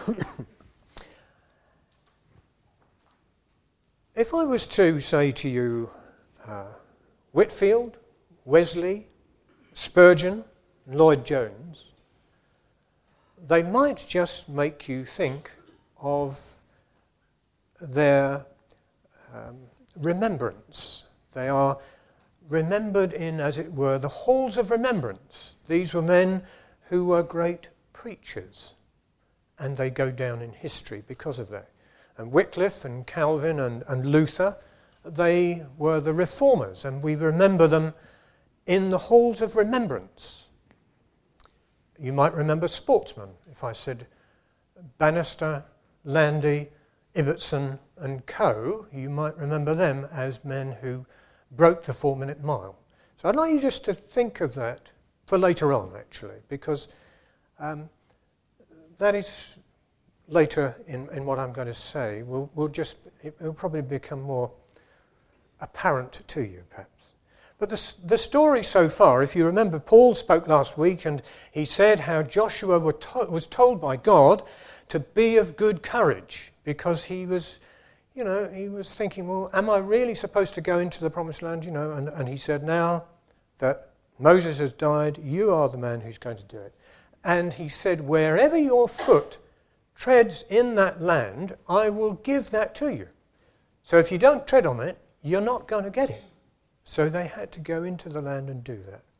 If I was to say to you, Whitefield, Wesley, Spurgeon, Lloyd-Jones, they might just make you think of their remembrance. They are remembered in, as it were, the halls of remembrance. These were men who were great preachers, and they go down in history because of that. And Wycliffe and Calvin and Luther, they were the reformers, and we remember them in the halls of remembrance. You might remember sportsmen, if I said Bannister, Landy, Ibbotson and Co. You might remember them as men who broke the 4-minute mile. So I'd like you just to think of that for later on, actually, because that is later in what I'm going to say. It'll probably become more apparent to you, perhaps. But the story so far, if you remember, Paul spoke last week and he said how Joshua was told by God to be of good courage because he was thinking, well, am I really supposed to go into the promised land? And he said, now that Moses has died, you are the man who's going to do it. And he said, wherever your foot treads in that land, I will give that to you. So if you don't tread on it, you're not going to get it. So they had to go into the land and do that.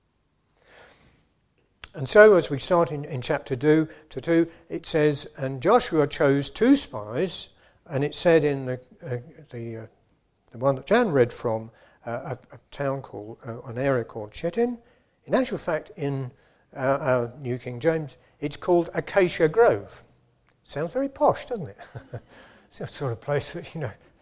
And so as we start in chapter 2, it says, and Joshua chose 2 spies, and it said in the one that Jan read from, a town called, an area called Chittim. In actual fact, in our New King James, it's called Acacia Grove. Sounds very posh, doesn't it? It's the sort of place that,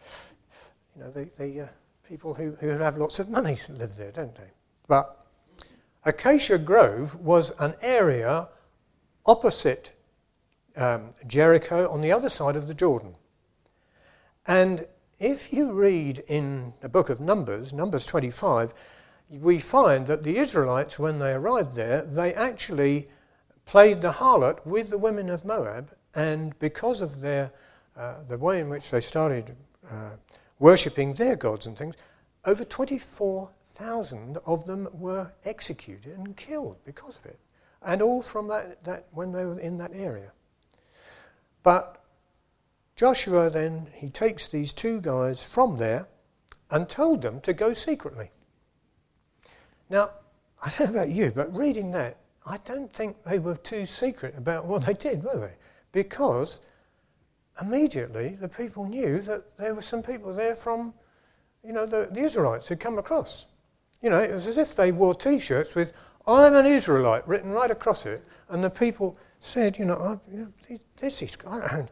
the people who have lots of money live there, don't they? But Acacia Grove was an area opposite Jericho on the other side of the Jordan. And if you read in the book of Numbers 25, we find that the Israelites, when they arrived there, they actually played the harlot with the women of Moab, and because of their the way in which they started worshipping their gods and things, over 24,000 of them were executed and killed because of it, and all from that when they were in that area. But Joshua then, he takes these 2 guys from there and told them to go secretly. Now, I don't know about you, but reading that, I don't think they were too secret about what they did, were they? Because immediately the people knew that there were some people there from, the Israelites who'd come across. It was as if they wore T-shirts with, I'm an Israelite, written right across it, and the people said, this is...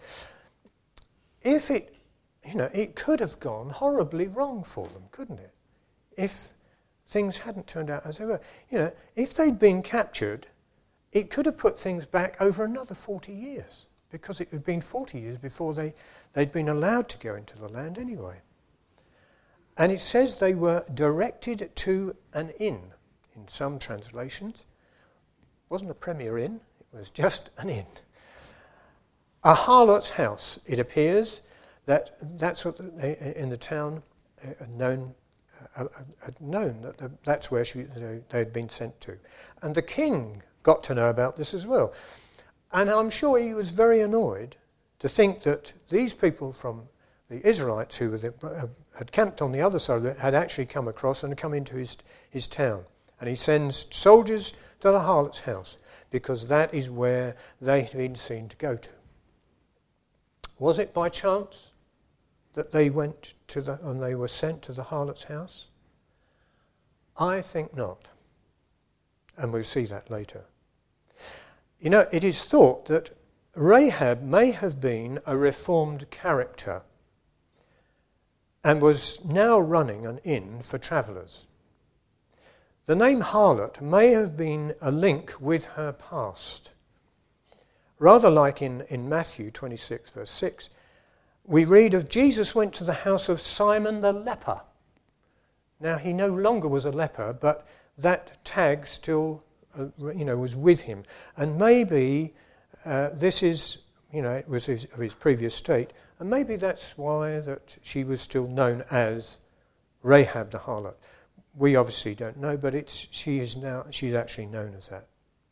If it could have gone horribly wrong for them, couldn't it? If things hadn't turned out as they were. If they'd been captured, it could have put things back over another 40 years, because it had been 40 years before they'd been allowed to go into the land anyway. And it says they were directed to an inn, in some translations. It wasn't a Premier Inn, it was just an inn. A harlot's house, it appears, that's what they, in the town had known that that's where they had been sent to. And the king got to know about this as well. And I'm sure he was very annoyed to think that these people from the Israelites who had camped on the other side of it had actually come across and come into his town. And he sends soldiers to the harlot's house, because that is where they had been seen to go to. Was it by chance that they went and they were sent to the harlot's house? I think not. And we'll see that later. It is thought that Rahab may have been a reformed character and was now running an inn for travellers. The name harlot may have been a link with her past. Rather like in Matthew 26, verse 6, we read of Jesus went to the house of Simon the leper. Now, he no longer was a leper, but that tag still, was with him. And maybe this is it was of his previous state, and maybe that's why that she was still known as Rahab the harlot. We obviously don't know, but she's actually known as that.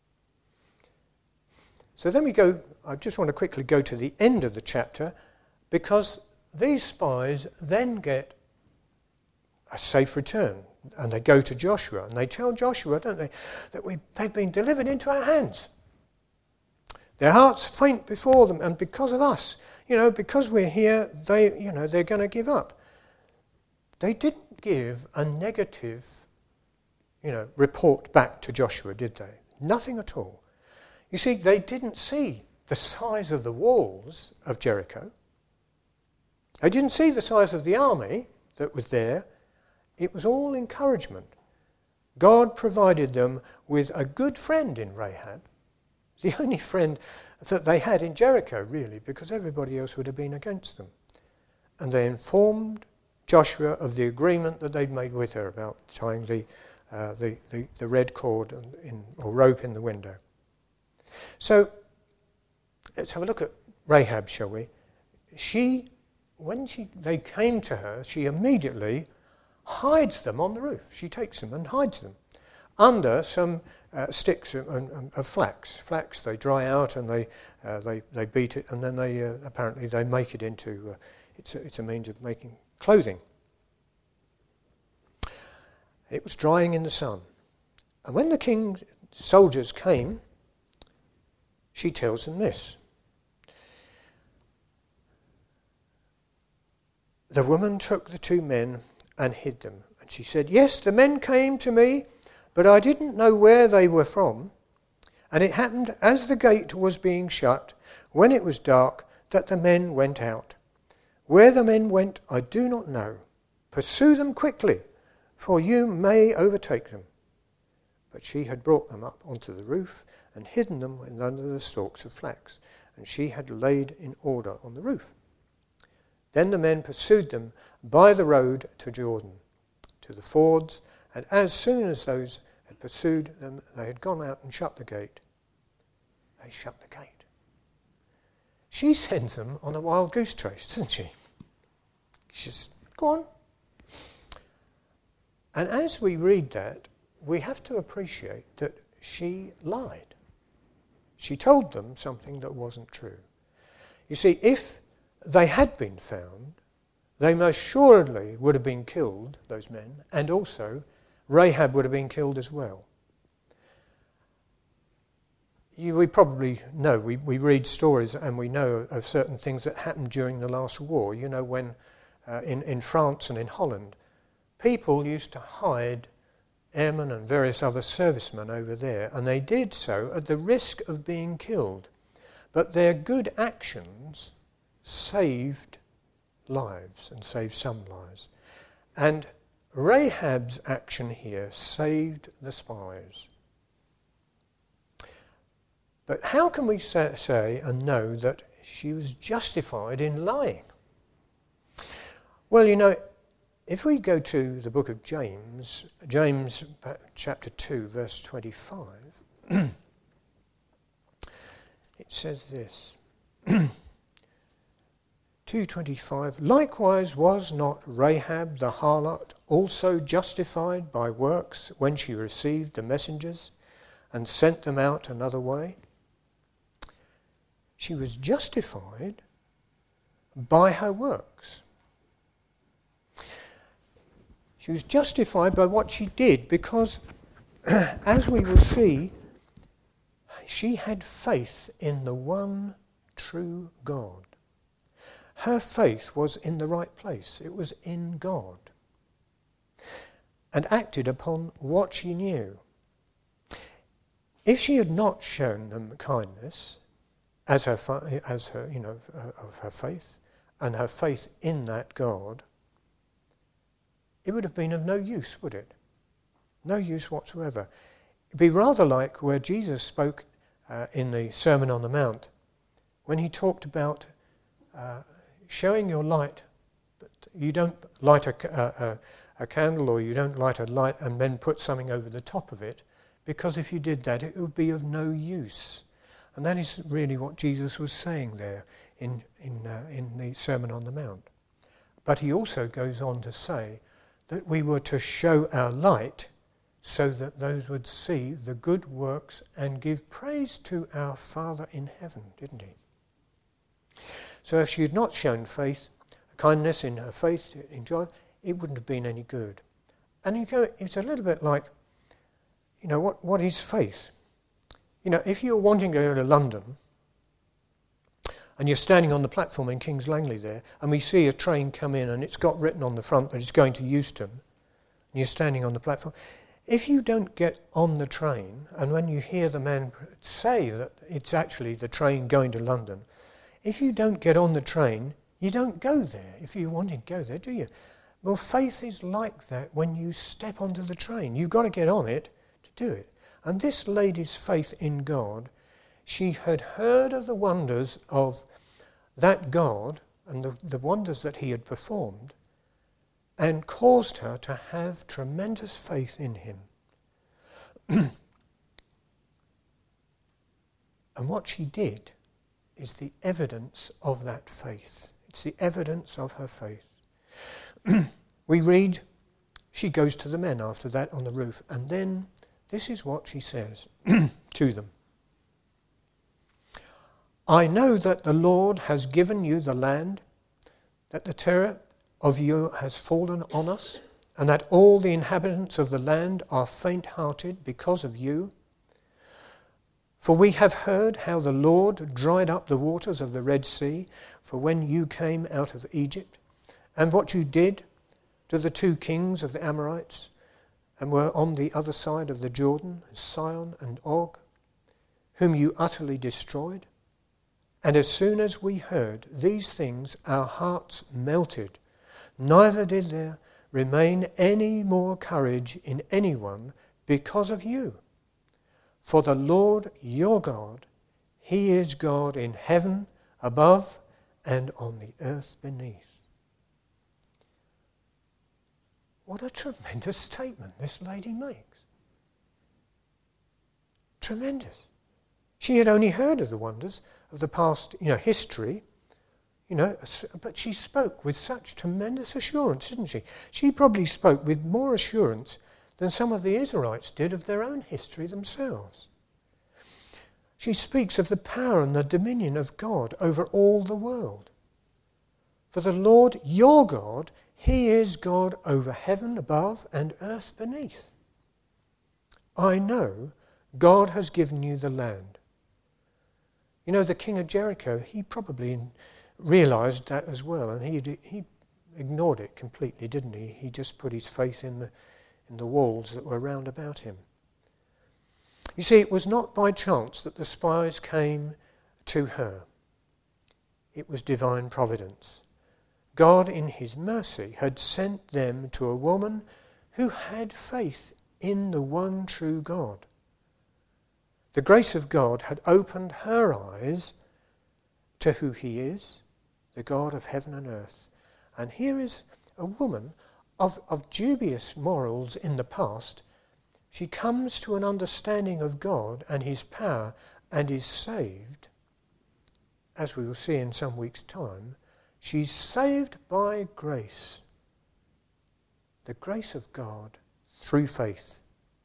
So then I just want to quickly go to the end of the chapter, because these spies then get a safe return, and they go to Joshua, and they tell Joshua, don't they, that they've been delivered into our hands. Their hearts faint before them, and because of us, because we're here, they're going to give up. They didn't give a negative, report back to Joshua, did they? Nothing at all. You see, they didn't see the size of the walls of Jericho. They didn't see the size of the army that was there. It was all encouragement. God provided them with a good friend in Rahab, the only friend that they had in Jericho, really, because everybody else would have been against them. And they informed Joshua of the agreement that they'd made with her about tying the red cord or rope in the window. So let's have a look at Rahab, shall we? When they came to her, she immediately hides them on the roof. She takes them and hides them under some sticks of flax. Flax, they dry out and they beat it, and then apparently they make it into it's a means of making clothing. It was drying in the sun, and when the king's soldiers came, she tells them this. The woman took the two men and hid them. And she said, yes, the men came to me, but I didn't know where they were from. And it happened as the gate was being shut, when it was dark, that the men went out. Where the men went, I do not know. Pursue them quickly, for you may overtake them. But she had brought them up onto the roof and hidden them under the stalks of flax, and she had laid in order on the roof. Then the men pursued them by the road to Jordan, to the fords, and as soon as those had pursued them, they had gone out and shut the gate. They shut the gate. She sends them on a wild goose chase, doesn't she? She says, go on. And as we read that, we have to appreciate that she lied. She told them something that wasn't true. You see, if they had been found, they most assuredly would have been killed, those men, and also Rahab would have been killed as well. We probably know, we read stories and we know of certain things that happened during the last war. When in France and in Holland, people used to hide airmen and various other servicemen over there, and they did so at the risk of being killed. But their good actions saved lives and saved some lives. And Rahab's action here saved the spies. But how can we say and know that she was justified in lying? Well, if we go to the book of James chapter 2, verse 25, it says this. 2:25, likewise was not Rahab the harlot also justified by works when she received the messengers and sent them out another way? She was justified by her works. She was justified by what she did because, as we will see, she had faith in the one true God. Her faith was in the right place. It was in God. And acted upon what she knew. If she had not shown them kindness of her faith and her faith in that God, it would have been of no use, would it? No use whatsoever. It'd be rather like where Jesus spoke in the Sermon on the Mount, when he talked about showing your light, but you don't light a candle, or you don't light a light and then put something over the top of it, because if you did that, it would be of no use. And that is really what Jesus was saying there in the Sermon on the Mount. But he also goes on to say that we were to show our light so that those would see the good works and give praise to our Father in heaven, didn't he? So if she had not shown faith, kindness in her faith in God, it wouldn't have been any good. And it's a little bit like, what is faith? If you're wanting to go to London and you're standing on the platform in Kings Langley there, and we see a train come in and it's got written on the front that it's going to Euston, and you're standing on the platform, if you don't get on the train, and when you hear the man say that it's actually the train going to London, if you don't get on the train, you don't go there if you wanted to go there, do you? Well, faith is like that when you step onto the train. You've got to get on it to do it. And this lady's faith in God, she had heard of the wonders of that God and the wonders that he had performed, and caused her to have tremendous faith in him. And what she did is the evidence of that faith. It's the evidence of her faith. We read, she goes to the men after that on the roof, and then this is what she says to them. I know that the Lord has given you the land, that the terror of you has fallen on us, and that all the inhabitants of the land are faint-hearted because of you. For we have heard how the Lord dried up the waters of the Red Sea for when you came out of Egypt, and what you did to the 2 kings of the Amorites, and were on the other side of the Jordan, Sihon and Og, whom you utterly destroyed. And as soon as we heard these things, our hearts melted, neither did there remain any more courage in anyone because of you. For the Lord your God, he is God in heaven above and on the earth beneath. What a tremendous statement this lady makes. Tremendous. She had only heard of the wonders of the past, history, but she spoke with such tremendous assurance, didn't she? She probably spoke with more assurance than some of the Israelites did of their own history themselves. She speaks of the power and the dominion of God over all the world. For the Lord your God, he is God over heaven above and earth beneath. I know God has given you the land. The king of Jericho, he probably realised that as well, and he ignored it completely, didn't he? He just put his faith in the walls that were round about him. You see, it was not by chance that the spies came to her. It was divine providence. God, in his mercy, had sent them to a woman who had faith in the one true God. The grace of God had opened her eyes to who he is, the God of heaven and earth. And here is a woman of dubious morals in the past. She comes to an understanding of God and his power and is saved. As we will see in some weeks' time, she's saved by grace. The grace of God through faith.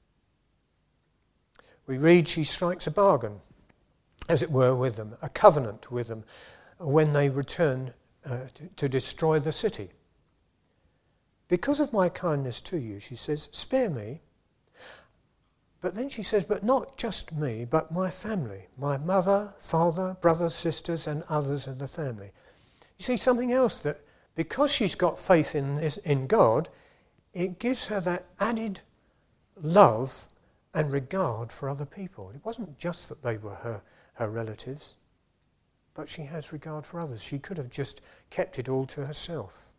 We read she strikes a bargain, as it were, with them, a covenant with them, when they return to destroy the city. Because of my kindness to you, she says, spare me. But then she says, but not just me, but my family, my mother, father, brothers, sisters, and others of the family. You see, something else that, because she's got faith in God, it gives her that added love and regard for other people. It wasn't just that they were her relatives, but she has regard for others. She could have just kept it all to herself.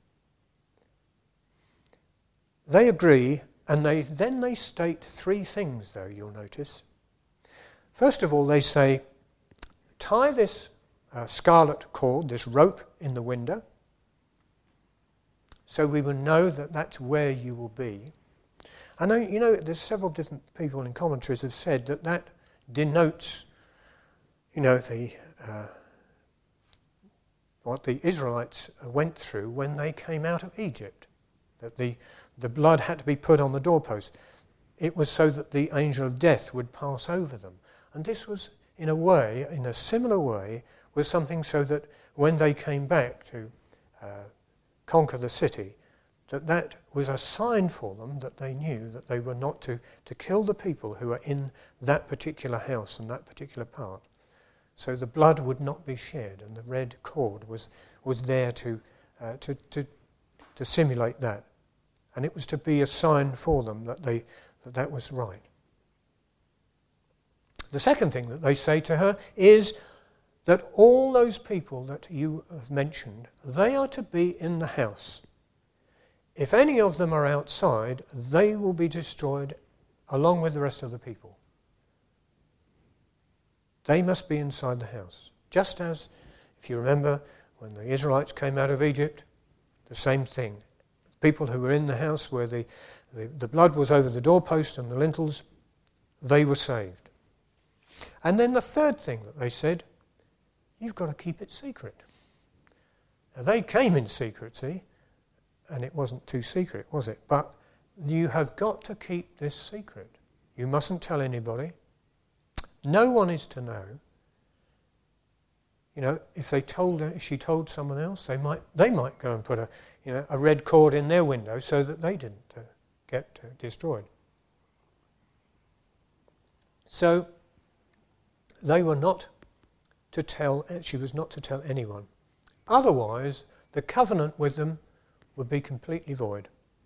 They agree, and then they state 3 things, though, you'll notice. First of all, they say, tie this scarlet cord, this rope in the window, so we will know that that's where you will be. And there's several different people in commentaries have said that denotes, you know, what the Israelites went through when they came out of Egypt, that the blood had to be put on the doorpost. It was so that the angel of death would pass over them. And this was, in a similar way, was something so that when they came back to conquer the city, that was a sign for them that they knew that they were not to kill the people who were in that particular house and that particular part. So the blood would not be shed, and the red cord was there to simulate that. And it was to be a sign for them that was right. The second thing that they say to her is that all those people that you have mentioned, they are to be in the house. If any of them are outside, they will be destroyed along with the rest of the people. They must be inside the house. Just as, if you remember, when the Israelites came out of Egypt, the same thing. People who were in the house where the blood was over the doorpost and the lintels, they were saved. And then the third thing that they said, you've got to keep it secret. Now they came in secrecy, and it wasn't too secret, was it? But you have got to keep this secret. You mustn't tell anybody. No one is to know. You know, if she told someone else, they might go and put a red cord in their window so that they didn't get destroyed. So they were not to tell. She was not to tell anyone. Otherwise, the covenant with them would be completely void.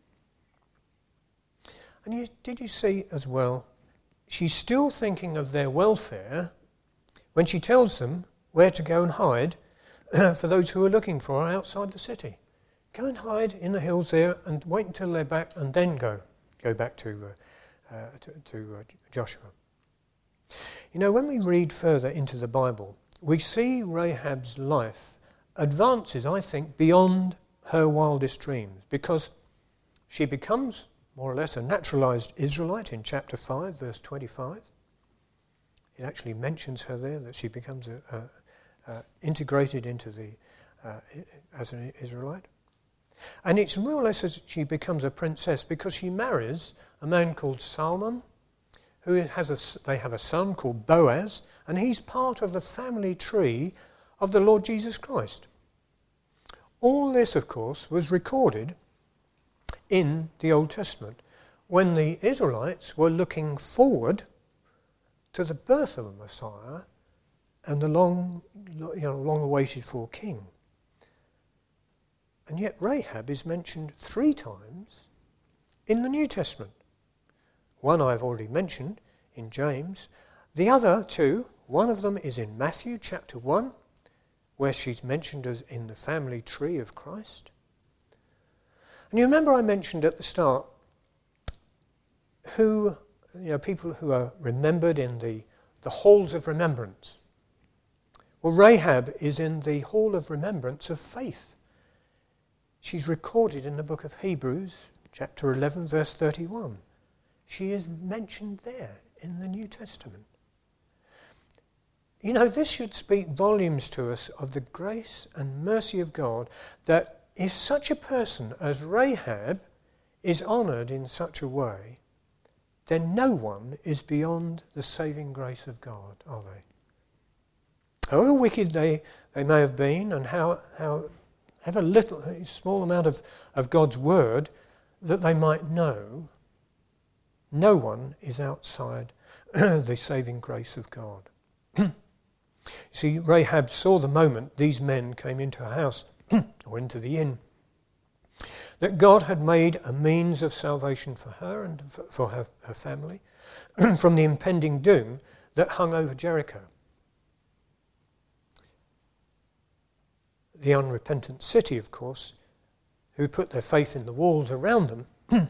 And did you see as well? She's still thinking of their welfare when she tells them where to go and hide for those who are looking for her outside the city. Go and hide in the hills there and wait until they're back and then go back to Joshua. You know, when we read further into the Bible, we see Rahab's life advances, I think, beyond her wildest dreams, because she becomes more or less a naturalized Israelite in chapter 5, verse 25. It actually mentions her there, that she becomes integrated into as an Israelite. And it's more or less as she becomes a princess because she marries a man called Salmon, they have a son called Boaz, and he's part of the family tree of the Lord Jesus Christ. All this, of course, was recorded in the Old Testament when the Israelites were looking forward to the birth of a Messiah and the long-awaited for king. And yet Rahab is mentioned 3 times in the New Testament. One I've already mentioned in James. The other 2, one of them is in Matthew chapter 1, where she's mentioned as in the family tree of Christ. And you remember I mentioned at the start people who are remembered in the halls of remembrance. Well, Rahab is in the hall of remembrance of faith. She's recorded in the book of Hebrews, chapter 11, verse 31. She is mentioned there in the New Testament. You know, this should speak volumes to us of the grace and mercy of God, that if such a person as Rahab is honoured in such a way, then no one is beyond the saving grace of God, are they? However wicked they may have been, and however little, small amount of God's word that they might know, no one is outside the saving grace of God. See, Rahab saw the moment these men came into her house, or into the inn, that God had made a means of salvation for her and for her family from the impending doom that hung over Jericho. The unrepentant city, of course, who put their faith in the walls around them,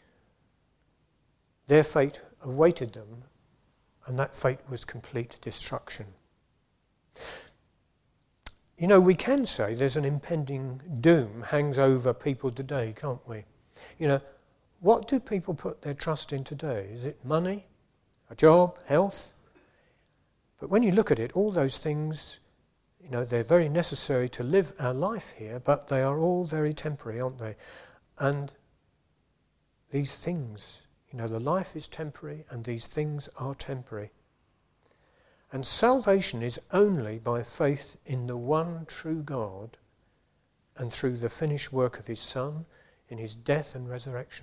their fate awaited them, and that fate was complete destruction. You know, we can say there's an impending doom hangs over people today, can't we? You know, what do people put their trust in today? Is it money, a job, health? But when you look at it, all those things, they're very necessary to live our life here, but they are all very temporary, aren't they? And these things, the life is temporary and these things are temporary. And salvation is only by faith in the one true God and through the finished work of his Son in his death and resurrection.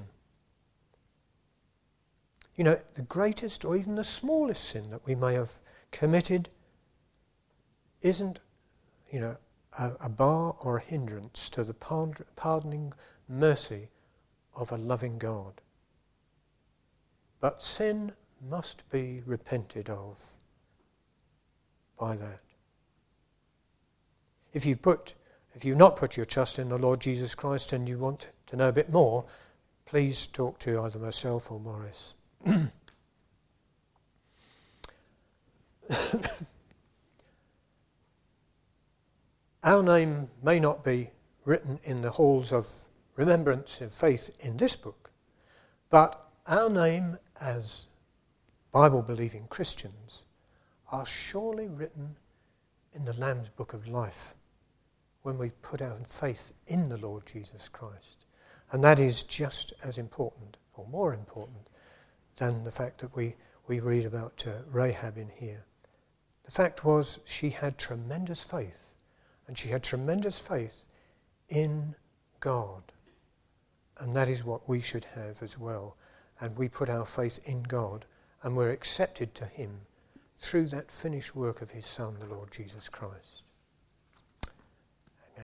The greatest or even the smallest sin that we may have committed isn't, a bar or a hindrance to the pardoning mercy of a loving God. But sin must be repented of by that. If you've not put your trust in the Lord Jesus Christ and you want to know a bit more, please talk to either myself or Morris. Our name may not be written in the halls of remembrance of faith in this book, but our name as Bible-believing Christians are surely written in the Lamb's Book of Life when we put our faith in the Lord Jesus Christ. And that is just as important, or more important, than the fact that we read about Rahab in here. The fact was, she had tremendous faith, and she had tremendous faith in God. And that is what we should have as well. And we put our faith in God, and we're accepted to him through that finished work of his Son, the Lord Jesus Christ.